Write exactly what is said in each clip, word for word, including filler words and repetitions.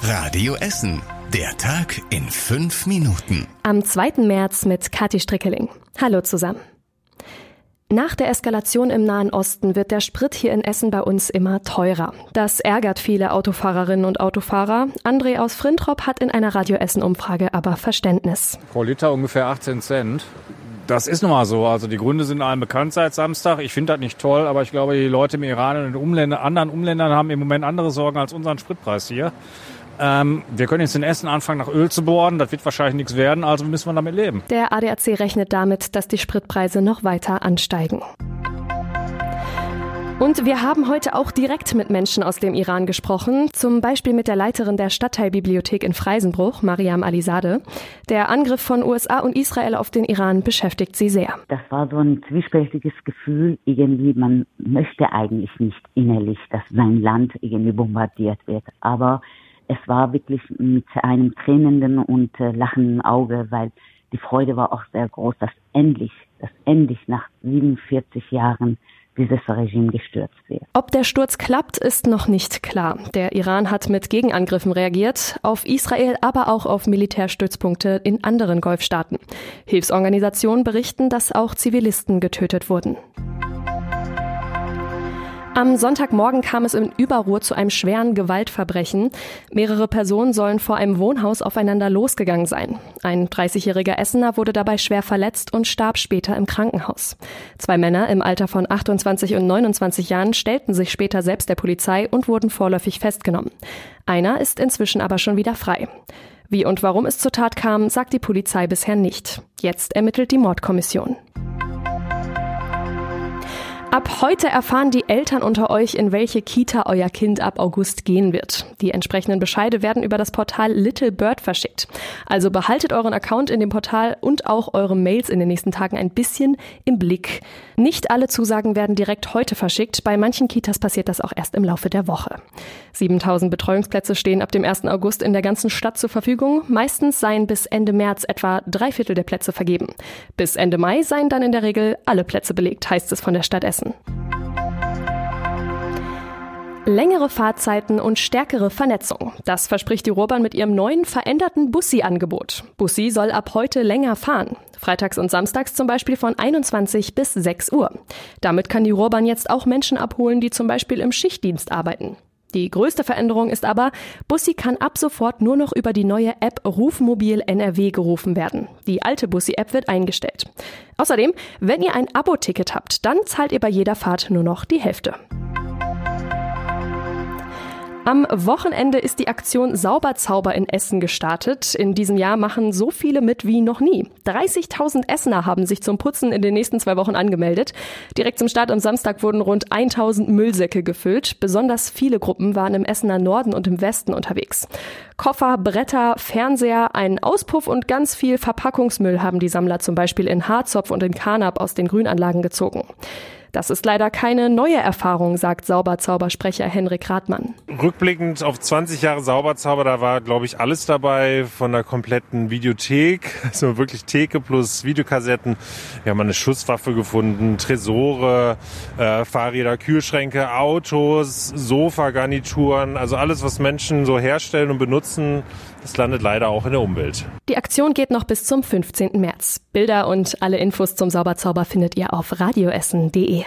Radio Essen. Der Tag in fünf Minuten. Am zweiten März mit Kathi Strickeling. Hallo zusammen. Nach der Eskalation im Nahen Osten wird der Sprit hier in Essen bei uns immer teurer. Das ärgert viele Autofahrerinnen und Autofahrer. André aus Frintrop hat in einer Radio Essen-Umfrage aber Verständnis. Pro Liter ungefähr achtzehn Cent. Das ist nun mal so. Also die Gründe sind allen bekannt seit Samstag. Ich finde das nicht toll, aber ich glaube, die Leute im Iran und in Umländer, anderen Umländern haben im Moment andere Sorgen als unseren Spritpreis hier. Ähm, wir können jetzt in Essen anfangen, nach Öl zu bohren. Das wird wahrscheinlich nichts werden, also müssen wir damit leben. Der A D A C rechnet damit, dass die Spritpreise noch weiter ansteigen. Und wir haben heute auch direkt mit Menschen aus dem Iran gesprochen, zum Beispiel mit der Leiterin der Stadtteilbibliothek in Freisenbruch, Mariam Alizadeh. Der Angriff von U S A und Israel auf den Iran beschäftigt sie sehr. Das war so ein zwiespältiges Gefühl, irgendwie, man möchte eigentlich nicht innerlich, dass sein Land irgendwie bombardiert wird, aber es war wirklich mit einem tränenden und äh, lachenden Auge, weil die Freude war auch sehr groß, dass endlich, dass endlich nach siebenundvierzig Jahren dieses Regime gestürzt wird. Ob der Sturz klappt, ist noch nicht klar. Der Iran hat mit Gegenangriffen reagiert, auf Israel, aber auch auf Militärstützpunkte in anderen Golfstaaten. Hilfsorganisationen berichten, dass auch Zivilisten getötet wurden. Am Sonntagmorgen kam es in Überruhr zu einem schweren Gewaltverbrechen. Mehrere Personen sollen vor einem Wohnhaus aufeinander losgegangen sein. Ein dreißigjähriger Essener wurde dabei schwer verletzt und starb später im Krankenhaus. Zwei Männer im Alter von achtundzwanzig und neunundzwanzig Jahren stellten sich später selbst der Polizei und wurden vorläufig festgenommen. Einer ist inzwischen aber schon wieder frei. Wie und warum es zur Tat kam, sagt die Polizei bisher nicht. Jetzt ermittelt die Mordkommission. Ab heute erfahren die Eltern unter euch, in welche Kita euer Kind ab August gehen wird. Die entsprechenden Bescheide werden über das Portal Little Bird verschickt. Also behaltet euren Account in dem Portal und auch eure Mails in den nächsten Tagen ein bisschen im Blick. Nicht alle Zusagen werden direkt heute verschickt. Bei manchen Kitas passiert das auch erst im Laufe der Woche. siebentausend Betreuungsplätze stehen ab dem ersten August in der ganzen Stadt zur Verfügung. Meistens seien bis Ende März etwa drei Viertel der Plätze vergeben. Bis Ende Mai seien dann in der Regel alle Plätze belegt, heißt es von der Stadt Essen. Längere Fahrzeiten und stärkere Vernetzung. Das verspricht die Ruhrbahn mit ihrem neuen, veränderten Bussi-Angebot. Bussi soll ab heute länger fahren. Freitags und samstags zum Beispiel von einundzwanzig bis sechs Uhr. Damit kann die Ruhrbahn jetzt auch Menschen abholen, die zum Beispiel im Schichtdienst arbeiten. Die größte Veränderung ist aber, Bussi kann ab sofort nur noch über die neue App Rufmobil N R W gerufen werden. Die alte Bussi-App wird eingestellt. Außerdem, wenn ihr ein Abo-Ticket habt, dann zahlt ihr bei jeder Fahrt nur noch die Hälfte. Am Wochenende ist die Aktion Sauberzauber in Essen gestartet. In diesem Jahr machen so viele mit wie noch nie. dreißigtausend Essener haben sich zum Putzen in den nächsten zwei Wochen angemeldet. Direkt zum Start am Samstag wurden rund tausend Müllsäcke gefüllt. Besonders viele Gruppen waren im Essener Norden und im Westen unterwegs. Koffer, Bretter, Fernseher, einen Auspuff und ganz viel Verpackungsmüll haben die Sammler zum Beispiel in Harzopf und in Karnap aus den Grünanlagen gezogen. Das ist leider keine neue Erfahrung, sagt Sauberzaubersprecher Henrik Rathmann. Rückblickend auf zwanzig Jahre Sauberzauber, da war, glaube ich, alles dabei, von der kompletten Videothek, also wirklich Theke plus Videokassetten. Wir haben eine Schusswaffe gefunden, Tresore, äh, Fahrräder, Kühlschränke, Autos, Sofagarnituren, also alles, was Menschen so herstellen und benutzen, das landet leider auch in der Umwelt. Die Aktion geht noch bis zum fünfzehnten März. Bilder und alle Infos zum Sauberzauber findet ihr auf radioessen punkt de.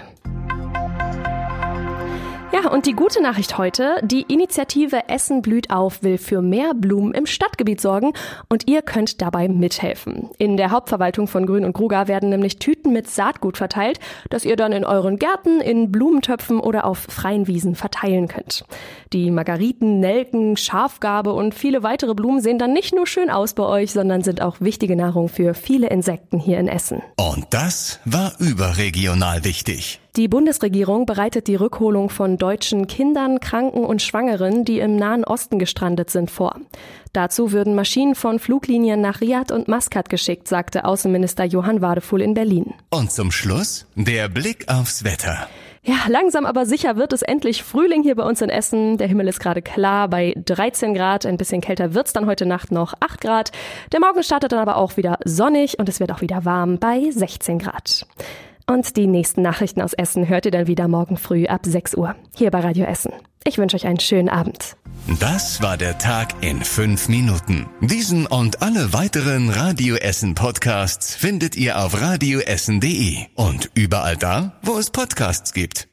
Ja, und die gute Nachricht heute, die Initiative Essen blüht auf will für mehr Blumen im Stadtgebiet sorgen und ihr könnt dabei mithelfen. In der Hauptverwaltung von Grün und Gruga werden nämlich Tüten mit Saatgut verteilt, das ihr dann in euren Gärten, in Blumentöpfen oder auf freien Wiesen verteilen könnt. Die Margariten, Nelken, Schafgarbe und viele weitere Blumen sehen dann nicht nur schön aus bei euch, sondern sind auch wichtige Nahrung für viele Insekten hier in Essen. Und das war überregional wichtig. Die Bundesregierung bereitet die Rückholung von deutschen Kindern, Kranken und Schwangeren, die im Nahen Osten gestrandet sind, vor. Dazu würden Maschinen von Fluglinien nach Riad und Maskat geschickt, sagte Außenminister Johann Wadefuhl in Berlin. Und zum Schluss der Blick aufs Wetter. Ja, langsam aber sicher wird es endlich Frühling hier bei uns in Essen. Der Himmel ist gerade klar bei dreizehn Grad. Ein bisschen kälter wird's dann heute Nacht noch acht Grad. Der Morgen startet dann aber auch wieder sonnig und es wird auch wieder warm bei sechzehn Grad. Und die nächsten Nachrichten aus Essen hört ihr dann wieder morgen früh ab sechs Uhr hier bei Radio Essen. Ich wünsche euch einen schönen Abend. Das war der Tag in fünf Minuten. Diesen und alle weiteren Radio Essen Podcasts findet ihr auf radioessen punkt de und überall da, wo es Podcasts gibt.